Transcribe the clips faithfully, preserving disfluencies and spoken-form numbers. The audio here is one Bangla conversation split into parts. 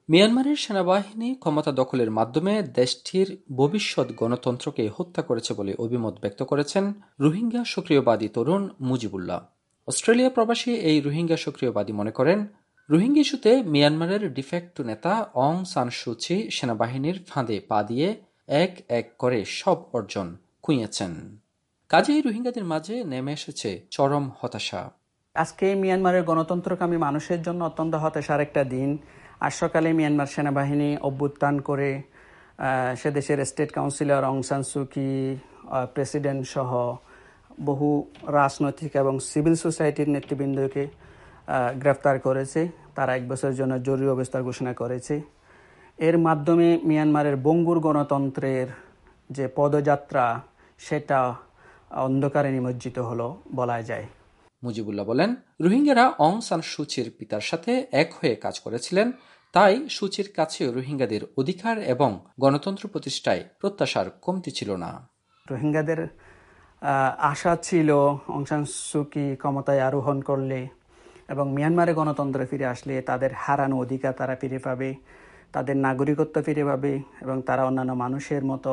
মিয়ানমারের সেনাবাহিনী ক্ষমতা দখলের মাধ্যমে দেশটির ভবিষ্যৎ গণতন্ত্রকে হত্যা করেছে বলে অভিমত ব্যক্ত করেছেন রোহিঙ্গা সক্রিয়বাদী তরুণ মুজিবুল্লাহ। অস্ট্রেলিয়া প্রবাসী এই রোহিঙ্গা সক্রিয়বাদী মনে করেন, রোহিঙ্গা ইস্যুতে মিয়ানমারের ডিফ্যাক্টো নেতা অং সান সুচি সেনাবাহিনীর ফাঁদে পা দিয়ে এক এক করে সব অর্জন খুইয়েছেন। কাজেই রোহিঙ্গাদের মাঝে নেমে এসেছে চরম হতাশা। আজকে মিয়ানমারের গণতন্ত্রকামী মানুষের জন্য অত্যন্ত হতাশার একটা দিন। আজ সকালে মিয়ানমার সেনাবাহিনী অভ্যুত্থান করে সে দেশের state councillor Aung San Suu, president সহ বহু রাজনৈতিক এবং সিভিল সোসাইটির নেতৃবৃন্দকে গ্রেফতার করেছে। তারা এক বছরের জন্য জরুরি অবস্থা ঘোষণা করেছে। এর মাধ্যমে মিয়ানমারের বঙ্গুর গণতন্ত্রের যে পদযাত্রা সেটা অন্ধকারে নিমজ্জিত হলো বলা যায়। মুজিবুল্লাহ বলেন, রোহিঙ্গারা অং সান সুচির পিতার সাথে এক হয়ে কাজ করেছিলেন, তাই সুচির কাছে রোহিঙ্গাদের অধিকার এবং গণতন্ত্র প্রতিষ্ঠায় প্রত্যাশার কমতি ছিল না। রোহিঙ্গাদের আশা ছিল অং সান সুকি ক্ষমতায় আরোহণ করলে এবং মিয়ানমারে গণতন্ত্র ফিরে আসলে তাদের হারানো অধিকার তারা ফিরে পাবে, তাদের নাগরিকত্ব ফিরে পাবে এবং তারা অন্যান্য মানুষের মতো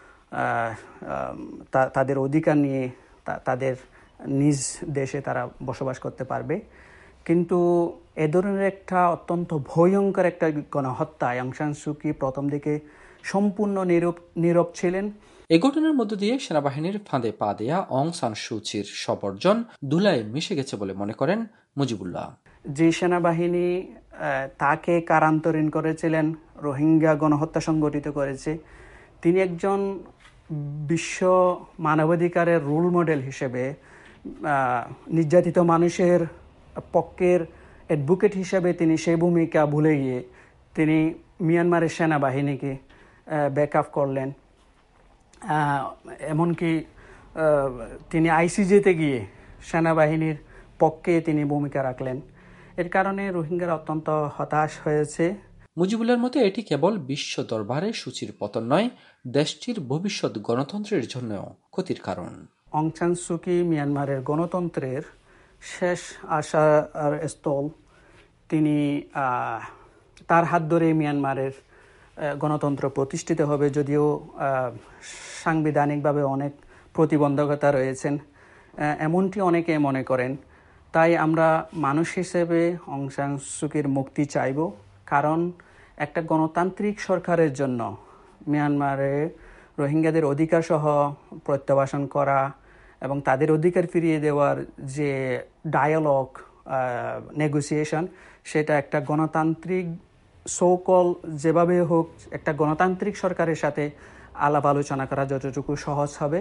তাদের অধিকার নিয়ে তাদের নিজ দেশে তারা বসবাস করতে পারবে। কিন্তু এ ধরনের একটা অত্যন্ত ভয়ঙ্কর একটা গণহত্যায় অং সান সুকি প্রথম দিকে সম্পূর্ণ নীরব নীরব ছিলেন। এ ঘটনার মধ্য দিয়ে সেনাবাহিনীর ফাঁদে পা দেয়া অং সান সুচির সব অর্জন ধুলায় মিশে গেছে বলে মনে করেন মুজিবুল্লাহ। যে সেনাবাহিনী তাকে কারান্তরীণ করেছিলেন, রোহিঙ্গা গণহত্যা সংগঠিত করেছে, তিনি একজন বিশ্ব মানবাধিকারের রোল মডেল হিসেবে, নির্যাতিত মানুষের পক্ষের অ্যাডভোকেট হিসেবে তিনি সেই ভূমিকা ভুলে গিয়ে তিনি মিয়ানমারের সেনাবাহিনীকে ব্যাকআপ করলেন। এমনকি তিনি আইসিজেতে গিয়ে সেনাবাহিনীর পক্ষে তিনি ভূমিকা রাখলেন। এর কারণে রোহিঙ্গারা অত্যন্ত হতাশ হয়েছে। মুজিবুল্লাহর মতে এটি কেবল বিশ্ব দরবারে সুচির পতন নয়, দেশটির ভবিষ্যৎ গণতন্ত্রের জন্যও ক্ষতির কারণ। অং সান সুকি মিয়ানমারের গণতন্ত্রের শেষ আশার স্থল। তিনি তার হাত ধরে মিয়ানমারের গণতন্ত্র প্রতিষ্ঠিত হবে, যদিও সাংবিধানিকভাবে অনেক প্রতিবন্ধকতা রয়েছেন, এমনটি অনেকে মনে করেন। তাই আমরা মানুষ হিসেবে অং সান সুকির মুক্তি চাইব, কারণ একটা গণতান্ত্রিক সরকারের জন্য মিয়ানমারে রোহিঙ্গাদের অধিকার সহ প্রত্যাবাসন করা এবং তাদের অধিকার ফিরিয়ে দেওয়ার যে ডায়ালগ, নেগোসিয়েশন, সেটা একটা গণতান্ত্রিক সোকল যেভাবে হোক একটা গণতান্ত্রিক সরকারের সাথে আলাপ আলোচনা করা যতটুকু সহজ হবে,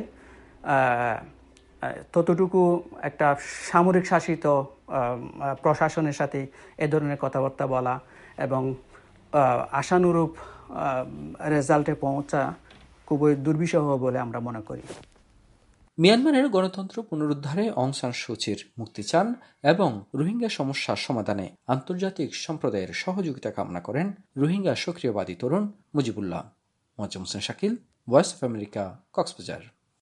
ততটুকু একটা সামরিক শাসিত প্রশাসনের সাথে এ ধরনের কথাবার্তা বলা এবং আশানুরূপ রেজাল্টে পৌঁছা খুবই দুর্বিষহ বলে আমরা মনে করি। মিয়ানমারের গণতন্ত্র পুনরুদ্ধারে অং সান সুচির মুক্তি চান এবং রোহিঙ্গা সমস্যার সমাধানে আন্তর্জাতিক সম্প্রদায়ের সহযোগিতা কামনা করেন রোহিঙ্গা সক্রিয়বাদী তরুণ Mujibullah. Moazzem Hossain Shakil, voice of America, Cox's Bazar.